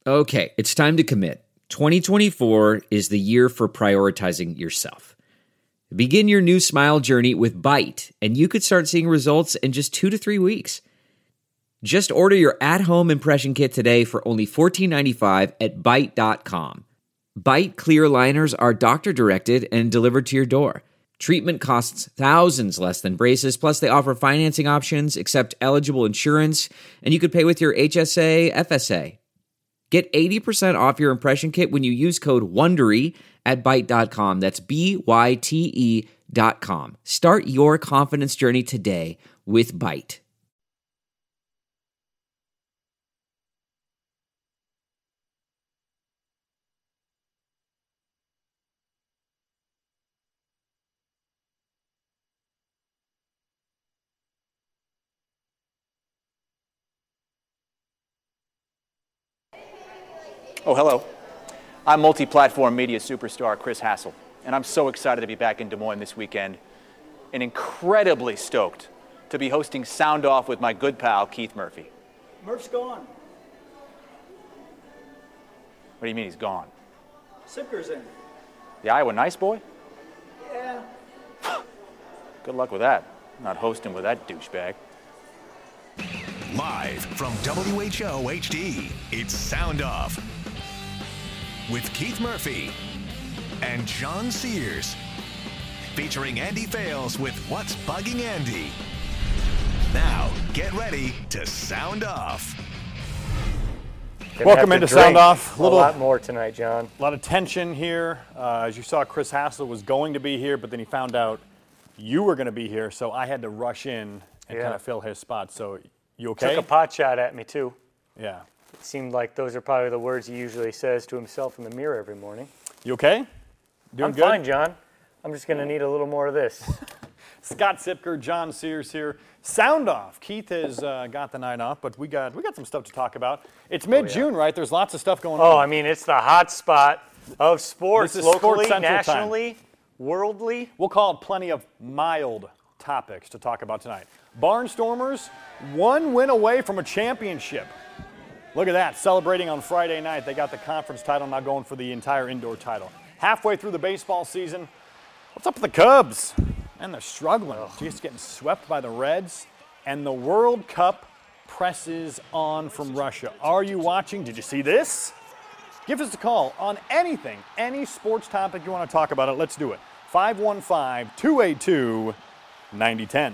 Okay, it's time to commit. 2024 is the year for prioritizing yourself. Begin your new smile journey with Byte, and you could start seeing results in just 2 to 3 weeks. Just order your at-home impression kit today for only $14.95 at Byte.com. Byte clear liners are doctor-directed and delivered to your door. Treatment costs thousands less than braces, plus they offer financing options, accept eligible insurance, and you could pay with your HSA, FSA. Get 80% off your impression kit when you use code WONDERY at Byte.com. That's BYTE.com. Start your confidence journey today with Byte. Oh, hello. I'm multi-platform media superstar Chris Hassel, and I'm so excited to be back in Des Moines this weekend and incredibly stoked to be hosting Sound Off with my good pal, Keith Murphy. Murph's gone. What do you mean he's gone? Sipker's in. The Iowa nice boy? Yeah. Good luck with that. I'm not hosting with that douchebag. Live from WHO HD, it's Sound Off with Keith Murphy and John Sears, featuring Andy Fales with What's Bugging Andy. Now, get ready to sound off. Welcome into Sound Off. A lot more tonight, John. A lot of tension here. As you saw, Chris Hassel was going to be here, but then he found out you were going to be here, so I had to rush in and kind of fill his spot. So, you okay? Took a pot shot at me, too. Yeah. It seemed like those are probably the words he usually says to himself in the mirror every morning. You okay? I'm good? fine, John. I'm just going to need a little more of this. Scott Sipker, John Sears here. Sound Off. Keith has got the night off, but we got some stuff to talk about. It's mid-June, right? There's lots of stuff going on. Oh, I mean, it's the hot spot of sports, This is locally, Sports Central nationally, worldly. We'll call it plenty of mild topics to talk about tonight. Barnstormers, one win away from a championship. Look at that, celebrating on Friday night. They got the conference title, now going for the entire indoor title. Halfway through the baseball season, what's up with the Cubs? And they're struggling, just getting swept by the Reds. And the World Cup presses on from Russia. Are you watching? Did you see this? Give us a call on anything, any sports topic you want to talk about it. Let's do it. 515-282-9010.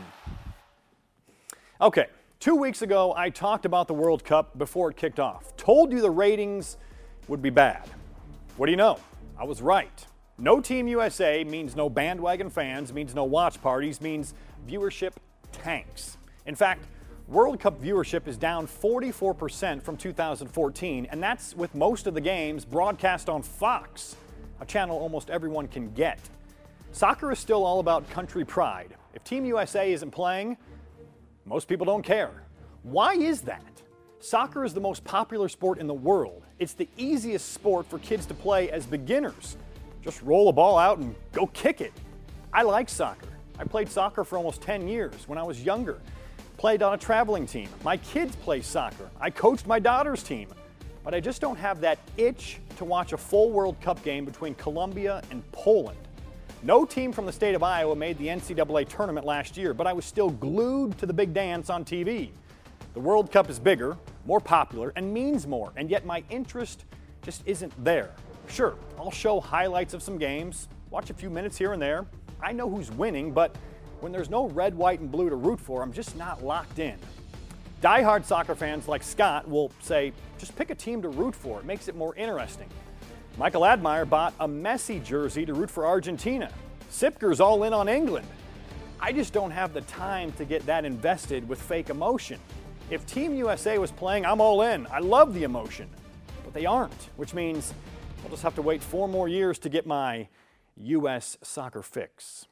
Okay, 2 weeks ago, I talked about the World Cup before it kicked off. Told you the ratings would be bad. What do you know? I was right. No Team USA means no bandwagon fans, means no watch parties, means viewership tanks. In fact, World Cup viewership is down 44% from 2014, and that's with most of the games broadcast on Fox, a channel almost everyone can get. Soccer is still all about country pride. If Team USA isn't playing, most people don't care. Why is that? Soccer is the most popular sport in the world. It's the easiest sport for kids to play as beginners. Just roll a ball out and go kick it. I like soccer. I played soccer for almost 10 years when I was younger. Played on a traveling team. My kids play soccer. I coached my daughter's team. But I just don't have that itch to watch a full World Cup game between Colombia and Poland. No team from the state of Iowa made the NCAA tournament last year, but I was still glued to the big dance on TV. The World Cup is bigger, more popular, and means more, and yet my interest just isn't there. Sure, I'll show highlights of some games, watch a few minutes here and there. I know who's winning, but when there's no red, white, and blue to root for, I'm just not locked in. Die-hard soccer fans like Scott will say, just pick a team to root for. It makes it more interesting. Michael Admire bought a Messi jersey to root for Argentina. Sipker's all in on England. I just don't have the time to get that invested with fake emotion. If Team USA was playing, I'm all in. I love the emotion. But they aren't, which means I'll just have to wait 4 more years to get my U.S. soccer fix.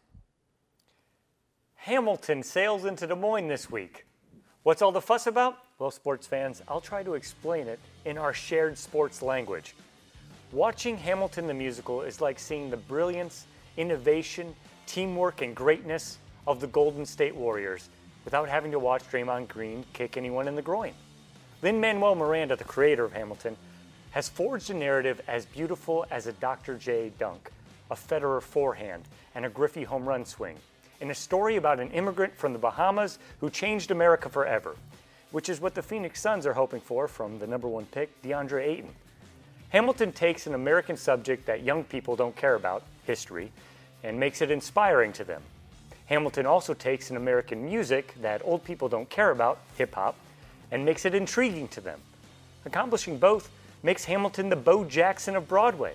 Hamilton sails into Des Moines this week. What's all the fuss about? Well, sports fans, I'll try to explain it in our shared sports language. Watching Hamilton the musical is like seeing the brilliance, innovation, teamwork, and greatness of the Golden State Warriors without having to watch Draymond Green kick anyone in the groin. Lin-Manuel Miranda, the creator of Hamilton, has forged a narrative as beautiful as a Dr. J dunk, a Federer forehand, and a Griffey home run swing, in a story about an immigrant from the Bahamas who changed America forever, which is what the Phoenix Suns are hoping for from the number 1 pick, DeAndre Ayton. Hamilton takes an American subject that young people don't care about, history, and makes it inspiring to them. Hamilton also takes an American music that old people don't care about, hip-hop, and makes it intriguing to them. Accomplishing both makes Hamilton the Bo Jackson of Broadway.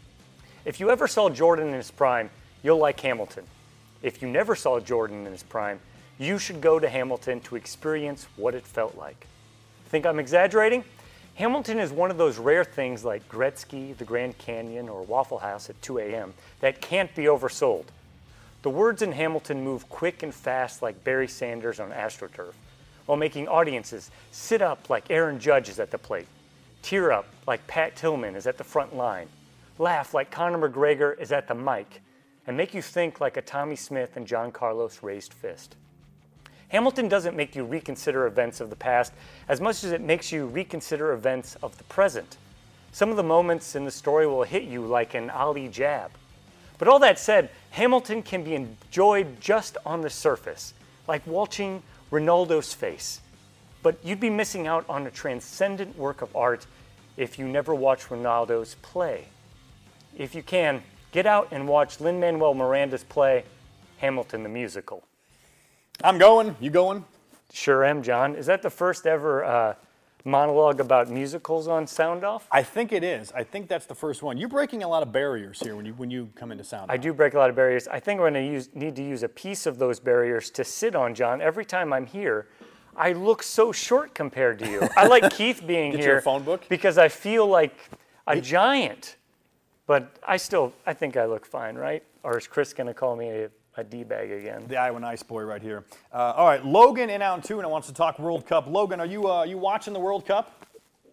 If you ever saw Jordan in his prime, you'll like Hamilton. If you never saw Jordan in his prime, you should go to Hamilton to experience what it felt like. Think I'm exaggerating? Hamilton is one of those rare things like Gretzky, the Grand Canyon, or Waffle House at 2 a.m. that can't be oversold. The words in Hamilton move quick and fast like Barry Sanders on AstroTurf, while making audiences sit up like Aaron Judge is at the plate, tear up like Pat Tillman is at the front line, laugh like Conor McGregor is at the mic, and make you think like a Tommy Smith and John Carlos raised fist. Hamilton doesn't make you reconsider events of the past as much as it makes you reconsider events of the present. Some of the moments in the story will hit you like an Ali jab. But all that said, Hamilton can be enjoyed just on the surface, like watching Ronaldo's face. But you'd be missing out on a transcendent work of art if you never watch Ronaldo's play. If you can, get out and watch Lin-Manuel Miranda's play, Hamilton the Musical. I'm going. You going? Sure am, John. Is that the first ever monologue about musicals on Sound Off? I think it is. I think that's the first one. You're breaking a lot of barriers here when you come into Sound Off. I do break a lot of barriers. I think we're going to need to use a piece of those barriers to sit on, John. Every time I'm here, I look so short compared to you. I like Keith being Get here your phone book? Because I feel like a giant. But I think I look fine, right? Or is Chris going to call me a D-bag again? The Iowa Nice boy right here. All right, Logan in Altoona wants to talk World Cup. Logan, are you watching the World Cup?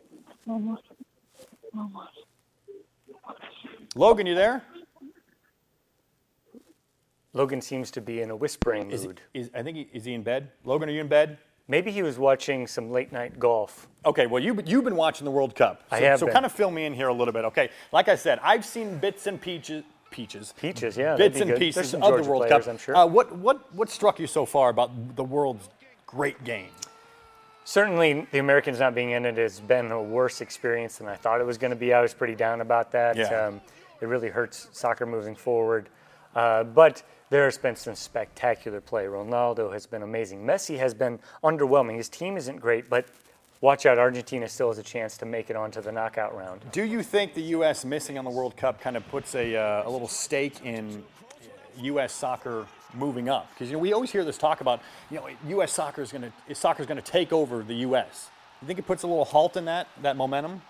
Logan, you there? Logan seems to be in a whispering mood. Is he in bed? Logan, are you in bed? Maybe he was watching some late-night golf. Okay, well, you've been watching the World Cup. I have So been. kind of fill me in here a little bit, okay? Like I said, I've seen bits and pieces. Peaches, yeah. Bits that'd be and good. pieces There's some of Georgia the World players, Cup. I'm sure. What struck you so far about the world's great game? Certainly, the Americans not being in it has been a worse experience than I thought it was going to be. I was pretty down about that. Yeah. It really hurts soccer moving forward. But there's been some spectacular play. Ronaldo has been amazing. Messi has been underwhelming. His team isn't great, but watch out, Argentina still has a chance to make it onto the knockout round. Do you think the U.S. missing on the World Cup kind of puts a little stake in U.S. soccer moving up? Because we always hear this talk about U.S. soccer's going to take over the U.S. You think it puts a little halt in that momentum?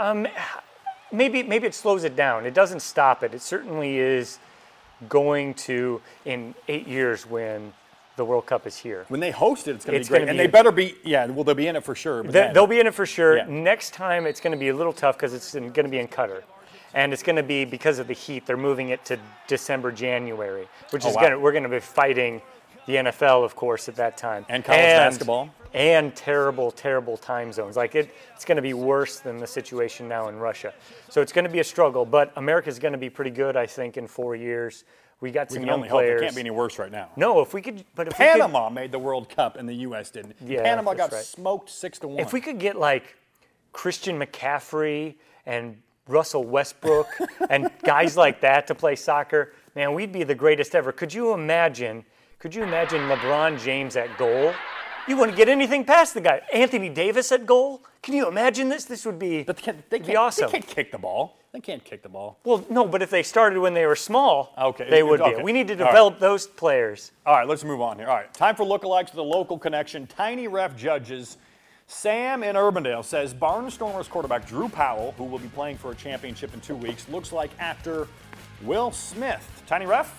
Maybe it slows it down. It doesn't stop it. It certainly is going to, in 8 years when the World Cup is here. When they host it, it's going to It's be great. gonna And be they better be, they'll be in it for sure. But They'll be in it for sure. Yeah. Next time it's going to be a little tough because it's going to be in Qatar. And it's going to be, because of the heat, they're moving it to December, January, which is we're going to be fighting the NFL, of course, at that time. And college basketball. And terrible, terrible time zones. It's going to be worse than the situation now in Russia. So it's going to be a struggle, but America's going to be pretty good, I think, in 4 years. We got some young players. It can't be any worse right now. No, if we could, but if Panama made the World Cup and the U.S. didn't. Yeah, Panama got that's right. smoked 6-1. If we could get like Christian McCaffrey and Russell Westbrook and guys like that to play soccer, man, we'd be the greatest ever. Could you imagine LeBron James at goal? You wouldn't get anything past the guy. Anthony Davis at goal? Can you imagine this? This would be, be awesome. They can't kick the ball. They can't kick the ball. Well, no, but if they started when they were small, they would okay. be. We need to develop those players. All right, let's move on here. All right, time for lookalikes with a local connection. Tiny Ref Judges. Sam in Urbandale says Barnstormers quarterback Drew Powell, who will be playing for a championship in 2 weeks, looks like actor Will Smith. Tiny Ref?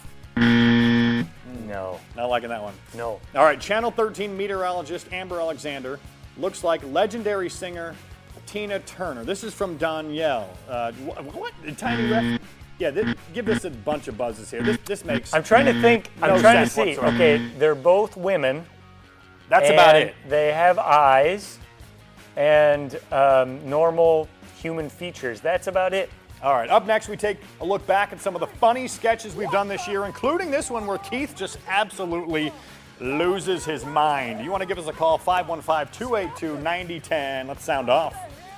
No. Not liking that one. No. All right, Channel 13 meteorologist Amber Alexander looks like legendary singer Tina Turner. This is from Danielle. What? Tiny Ref? Yeah, give this a bunch of buzzes here. This makes I'm trying to think. no I'm trying to sense see. whatsoever. Okay, they're both women. That's about and it. They have eyes and normal human features. That's about it. All right, up next, we take a look back at some of the funny sketches we've done this year, including this one where Keith just absolutely loses his mind. You want to give us a call, 515-282-9010. Let's sound off.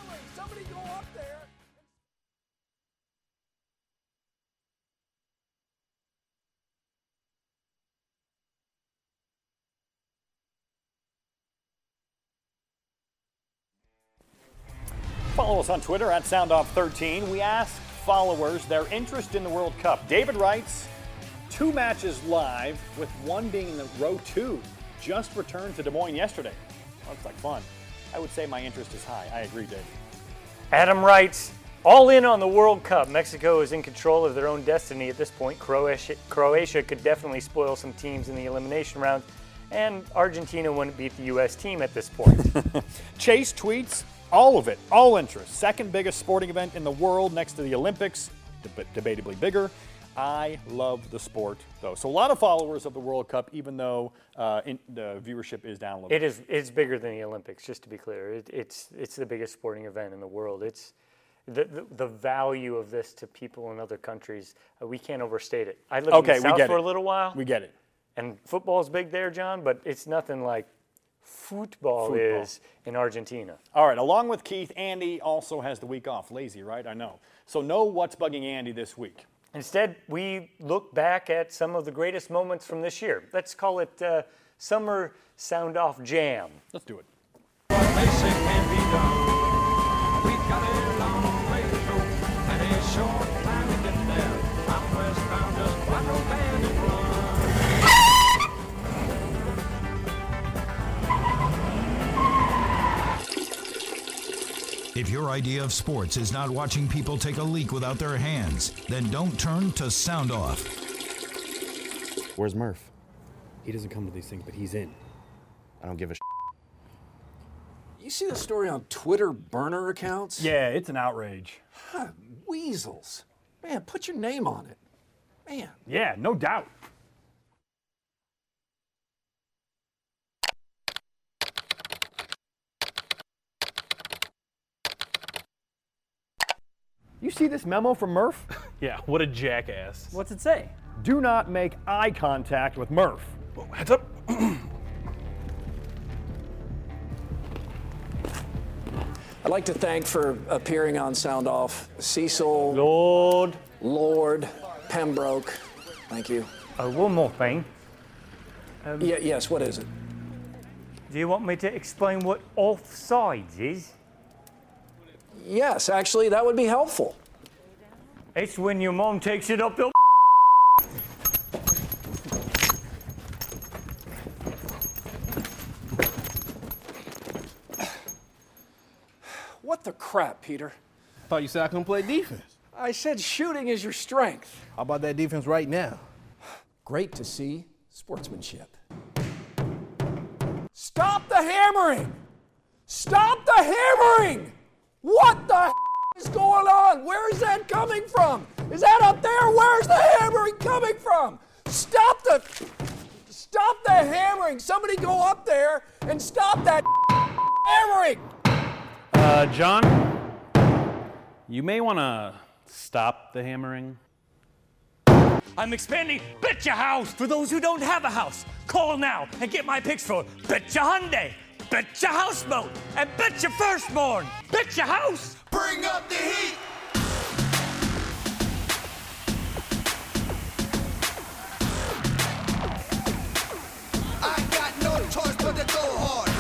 Follow us on Twitter at SoundOff13. We ask followers their interest in the World Cup. David writes, 2 matches live, with one being in the row 2. Just returned to Des Moines yesterday. Looks like fun. I would say my interest is high. I agree, David. Adam writes, all in on the World Cup. Mexico is in control of their own destiny at this point. Croatia could definitely spoil some teams in the elimination round, and Argentina wouldn't beat the U.S. team at this point. Chase tweets, all of it, all interest. Second biggest sporting event in the world next to the Olympics, debatably bigger. I love the sport, though. So a lot of followers of the World Cup, even though the viewership is down a little bit. It's bigger than the Olympics, just to be clear. It's the biggest sporting event in the world. It's the value of this to people in other countries. We can't overstate it. I lived in the South for a little while. We get it. And football's big there, John, but it's nothing like football is in Argentina. All right, along with Keith, Andy also has the week off. Lazy, right? I know. So know what's bugging Andy this week. Instead, we look back at some of the greatest moments from this year. Let's call it Summer Sound Off Jam. Let's do it. If your idea of sports is not watching people take a leak without their hands, then don't turn to Sound Off. Where's Murph? He doesn't come to these things, but he's in. I don't give a You see the story on Twitter burner accounts? Yeah, it's an outrage. Weasels. Man, put your name on it. Man. Yeah, no doubt. You see this memo from Murph? Yeah, what a jackass. What's it say? Do not make eye contact with Murph. Whoa, heads up. I'd like to thank for appearing on Sound Off Cecil, Lord, Pembroke. Thank you. One more thing. Yes, what is it? Do you want me to explain what offsides is? Yes, actually, that would be helpful. It's when your mom takes it up the What the crap, Peter? Thought you said I couldn't play defense. I said shooting is your strength. How about that defense right now? Great to see sportsmanship. Stop the hammering! Stop the hammering! What the is going on? Where is that coming from? Is that up there? Where's the hammering coming from? Stop the hammering! Somebody go up there and stop that hammering! John, you may want to stop the hammering. I'm expanding Betcha House for those who don't have a house. Call now and get my picks for Betcha Hyundai, Betcha Houseboat, and Betcha Firstborn. Betcha House. Bring up the heat. I got no choice but to go hard.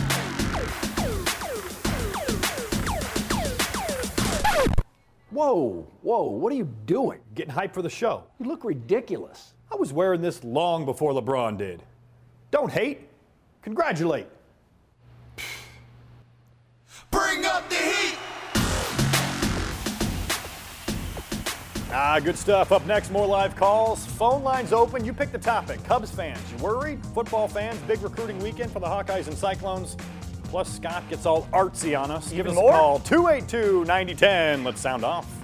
Whoa, what are you doing? Getting hyped for the show. You look ridiculous. I was wearing this long before LeBron did. Don't hate, congratulate. Bring up the heat. Good stuff. Up next, more live calls. Phone lines open. You pick the topic. Cubs fans, you worried? Football fans, big recruiting weekend for the Hawkeyes and Cyclones. Plus, Scott gets all artsy on us. Give us a call, 282-9010. Let's sound off.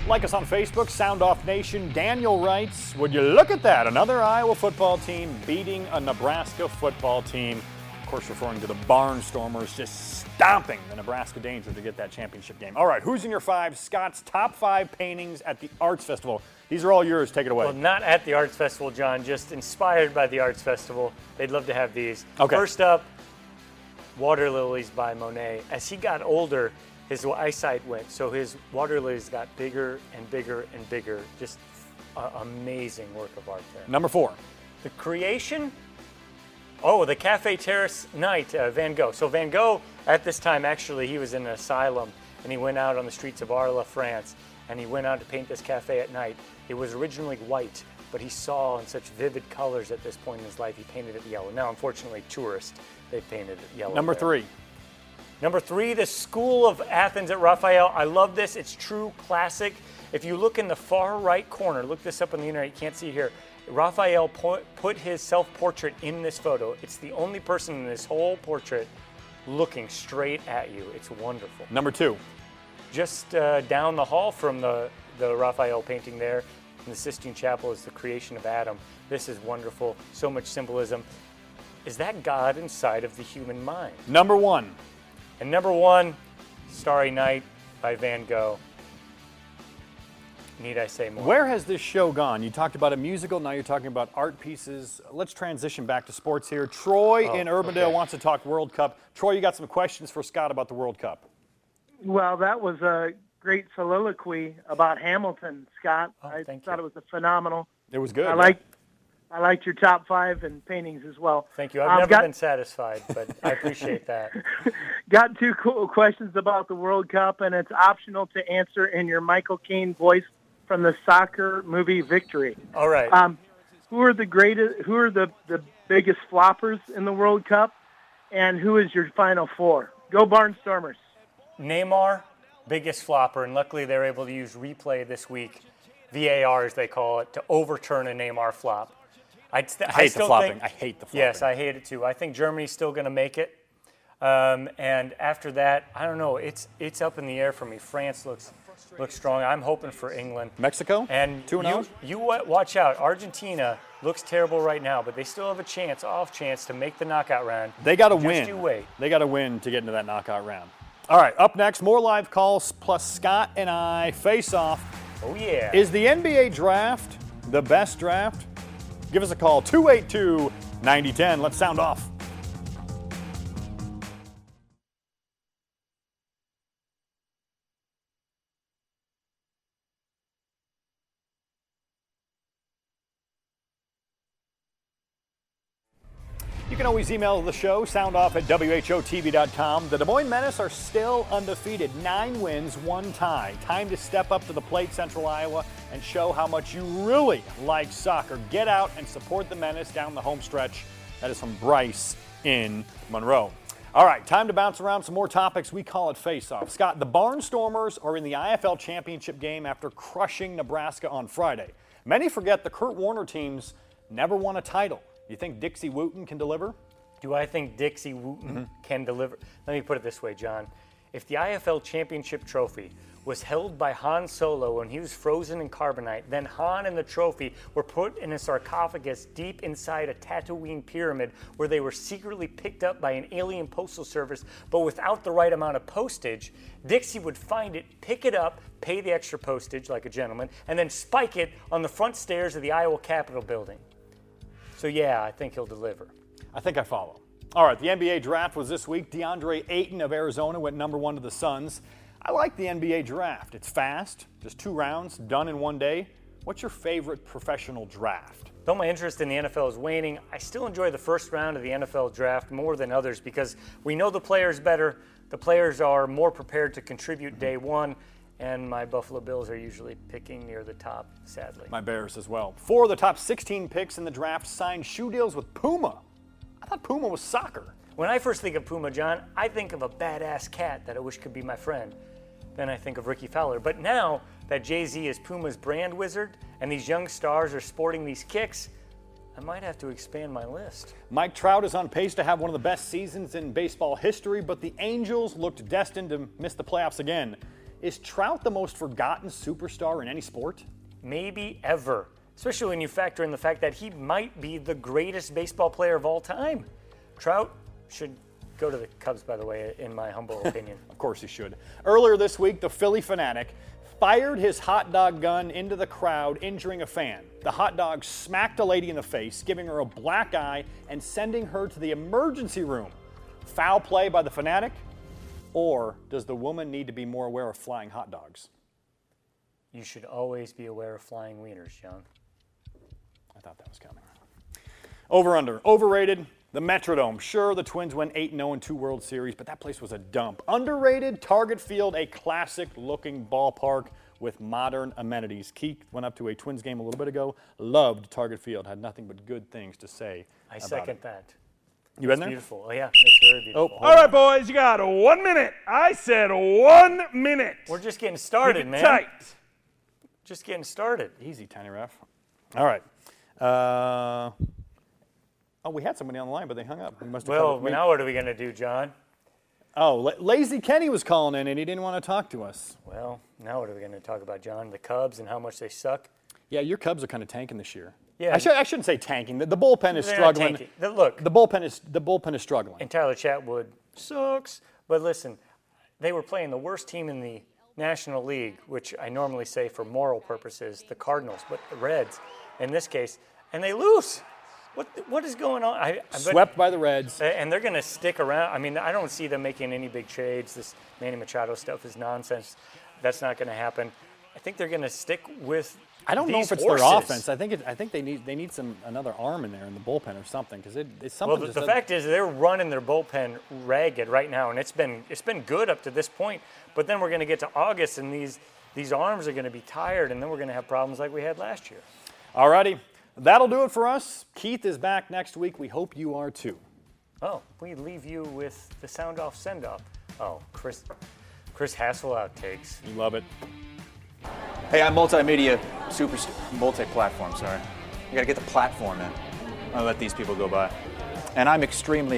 Like us on Facebook, Sound Off Nation. Daniel writes, would you look at that? Another Iowa football team beating a Nebraska football team. Of course, referring to the Barnstormers just stomping the Nebraska Danger to get that championship game. All right, who's in your 5? Scott's top 5 paintings at the Arts Festival. These are all yours. Take it away. Well, not at the Arts Festival, John, just inspired by the Arts Festival. They'd love to have these. Okay. First up, Water Lilies by Monet. As he got older, his eyesight went, so his water lilies got bigger and bigger and bigger. Just amazing work of art there. Number 4. The Creation. Oh, the Cafe Terrace Night, Van Gogh. So Van Gogh, at this time, actually, he was in an asylum, and he went out on the streets of Arles, France, and he went out to paint this cafe at night. It was originally white, but he saw in such vivid colors at this point in his life, he painted it yellow. Now, unfortunately, tourists, they painted it yellow. Number 3. Number 3, the School of Athens at Raphael. I love this. It's true classic. If you look in the far right corner, look this up on the internet, you can't see here. Raphael put his self-portrait in this photo. It's the only person in this whole portrait looking straight at you. It's wonderful. Number 2. Just down the hall from the Raphael painting there in the Sistine Chapel is the Creation of Adam. This is wonderful. So much symbolism. Is that God inside of the human mind? Number 1. And number 1, Starry Night by Van Gogh. Need I say more? Where has this show gone? You talked about a musical, now you're talking about art pieces. Let's transition back to sports here. Troy in Urbandale wants to talk World Cup. Troy, you got some questions for Scott about the World Cup. Well, that was a great soliloquy about Hamilton, Scott. I thought it was phenomenal. It was good. I liked your top 5 and paintings as well. Thank you. I've never been satisfied, but I appreciate that. Got 2 cool questions about the World Cup, and it's optional to answer in your Michael Caine voice from the soccer movie Victory. All right. Who are the biggest floppers in the World Cup, and who is your final 4? Go Barnstormers. Neymar, biggest flopper, and luckily they're able to use replay this week, VAR as they call it, to overturn a Neymar flop. I hate the flopping. Yes, I hate it too. I think Germany's still going to make it. And after that, I don't know. It's up in the air for me. France looks strong. I'm hoping for England. Mexico? And 2-0? You watch out. Argentina looks terrible right now, but they still have a off chance to make the knockout round. They got to win. Just you wait. They got to win to get into that knockout round. All right, up next, more live calls plus Scott and I face off. Oh, yeah. Is the NBA draft the best draft? Give us a call, 282-9010. Let's sound off. You can always email the show, soundoff@whotv.com. The Des Moines Menace are still undefeated. 9 wins, 1 tie. Time to step up to the plate, Central Iowa, and show how much you really like soccer. Get out and support the Menace down the home stretch. That is from Bryce in Monroe. All right, time to bounce around some more topics. We call it face-off. Scott, the Barnstormers are in the IFL championship game after crushing Nebraska on Friday. Many forget the Kurt Warner teams never won a title. You think Dixie Wooten can deliver? Do I think Dixie Wooten can deliver? Let me put it this way, John. If the IFL championship trophy was held by Han Solo when he was frozen in carbonite, then Han and the trophy were put in a sarcophagus deep inside a Tatooine pyramid where they were secretly picked up by an alien postal service, but without the right amount of postage, Dixie would find it, pick it up, pay the extra postage like a gentleman, and then spike it on the front stairs of the Iowa Capitol building. So yeah, I think he'll deliver. I think I follow. All right, the NBA draft was this week. DeAndre Ayton of Arizona went number 1 to the Suns. I like the NBA draft. It's fast, just 2 rounds, done in 1 day. What's your favorite professional draft? Though my interest in the NFL is waning, I still enjoy the first round of the NFL draft more than others because we know the players better. The players are more prepared to contribute day 1. And my Buffalo Bills are usually picking near the top, sadly. My Bears as well. 4 of the top 16 picks in the draft signed shoe deals with Puma. I thought Puma was soccer. When I first think of Puma, John, I think of a badass cat that I wish could be my friend. Then I think of Ricky Fowler. But now that Jay-Z is Puma's brand wizard and these young stars are sporting these kicks, I might have to expand my list. Mike Trout is on pace to have one of the best seasons in baseball history, but the Angels looked destined to miss the playoffs again. Is Trout the most forgotten superstar in any sport? Maybe ever, especially when you factor in the fact that he might be the greatest baseball player of all time. Trout should go to the Cubs, by the way, in my humble opinion. Of course he should. Earlier this week, the Philly fanatic fired his hot dog gun into the crowd, injuring a fan. The hot dog smacked a lady in the face, giving her a black eye and sending her to the emergency room. Foul play by the fanatic? Or does the woman need to be more aware of flying hot dogs? You should always be aware of flying wieners, John. I thought that was coming. Over-under. Overrated. The Metrodome. Sure, the Twins went 8-0 in 2 World Series, but that place was a dump. Underrated. Target Field, a classic-looking ballpark with modern amenities. Keith went up to a Twins game a little bit ago. Loved Target Field. Had nothing but good things to say I about second it. that. You been there? Beautiful. Oh, yeah, it's very beautiful. Oh, All right, boys, you got 1 minute. I said 1 minute. We're just getting started, Keep it man. tight. Just getting started. Easy, Tiny Ref. All right. We had somebody on the line, but they hung up. We must have Well, called me. now what are we going to do, John? Oh, Lazy Kenny was calling in, and he didn't want to talk to us. Well, now what are we going to talk about, John? The Cubs and how much they suck? Yeah, your Cubs are kind of tanking this year. Yeah. I shouldn't say tanking. The bullpen is They're not struggling. tanking. Look. The bullpen is struggling. And Tyler Chatwood sucks. But listen, they were playing the worst team in the National League, which I normally say for moral purposes, the Cardinals, but the Reds in this case, and they lose. What is going on? Swept by the Reds. And they're going to stick around. I mean, I don't see them making any big trades. This Manny Machado stuff is nonsense. That's not going to happen. I think they're going to stick with I don't know these if it's horses. their offense. I think they need another arm in there in the bullpen or something because it's something. Well, the fact is they're running their bullpen ragged right now, and it's been good up to this point. But then we're going to get to August, and these arms are going to be tired, and then we're going to have problems like we had last year. All righty, that'll do it for us. Keith is back next week. We hope you are too. Oh, we leave you with the sound off send off. Oh, Chris Hassel outtakes. You love it. Hey, I'm multimedia superstar, multi-platform, sorry. You gotta get the platform in. I'll let these people go by. And I'm extremely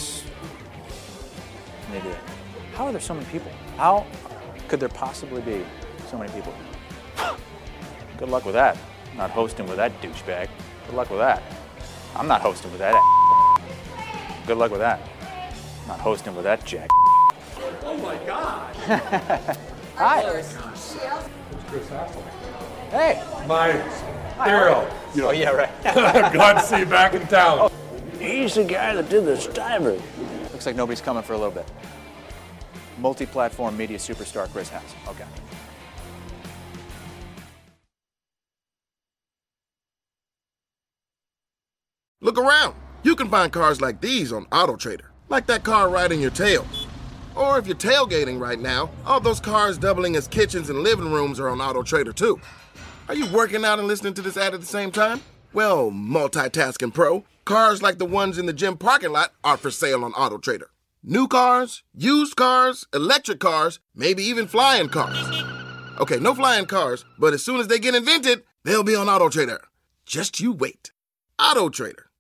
maybe. How are there so many people? How could there possibly be so many people? Good luck with that. I'm not hosting with that douchebag. Good luck with that. I'm not hosting with that. Good luck with that. I'm not hosting with that jack. Oh my God. Hi. Chris Hassel. Hey. My hero. Oh, yeah, right. Glad to see you back in town. He's the guy that did the Stiver. Looks like nobody's coming for a little bit. Multi-platform media superstar Chris Hassel. Okay. Look around. You can find cars like these on AutoTrader, like that car riding your tail. Or if you're tailgating right now, all those cars doubling as kitchens and living rooms are on AutoTrader too. Are you working out and listening to this ad at the same time? Well, multitasking pro, cars like the ones in the gym parking lot are for sale on AutoTrader. New cars, used cars, electric cars, maybe even flying cars. Okay, no flying cars, but as soon as they get invented, they'll be on AutoTrader. Just you wait. AutoTrader.